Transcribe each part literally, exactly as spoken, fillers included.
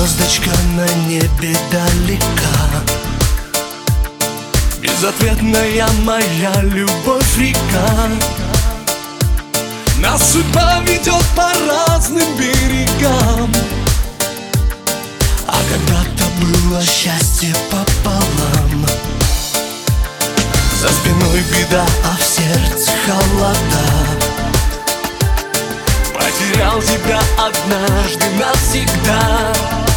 звездочка на небе далека, безответная моя любовь река. Нас судьба ведет по разным берегам, а когда-то было счастье пополам. За спиной беда, а в сердце холода. Потерял тебя однажды навсегда,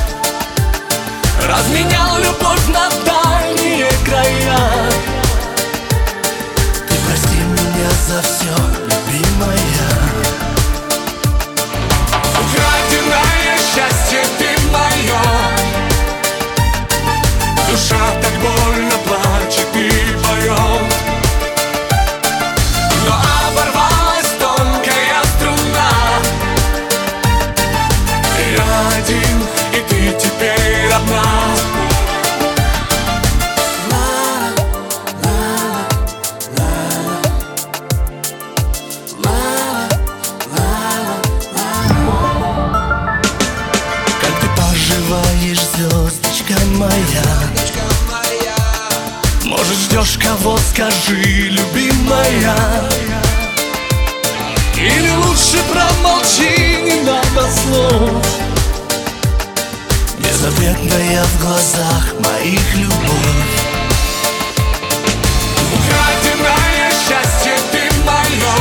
разменял любовь на дальние края. Ты прости меня за все, любимая. Украденное счастье ты мое, душа так больно плачет и поет, но оборвалась тонкая струна. Я один, и ты теперь одна. Звездочка моя, может, ждешь кого, скажи, любимая. Или лучше промолчи, не надо слов. Безответная в глазах моих любовь. Украденное счастье ты мое,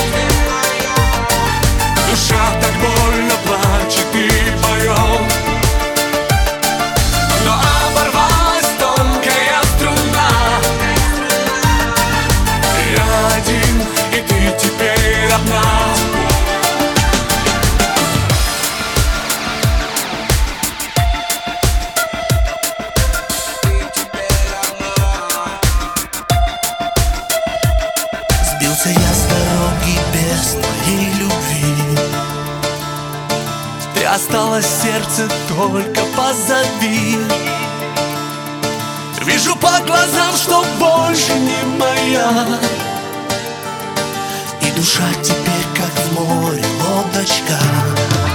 душа так больно плачет и поет, но оборвалась тонкая струна. Я один, и ты теперь одна. Сбился я с дороги без твоей любви, ты осталась в сердце, только позови. Вижу по глазам, что больше не моя, и душа теперь как в море лодочка.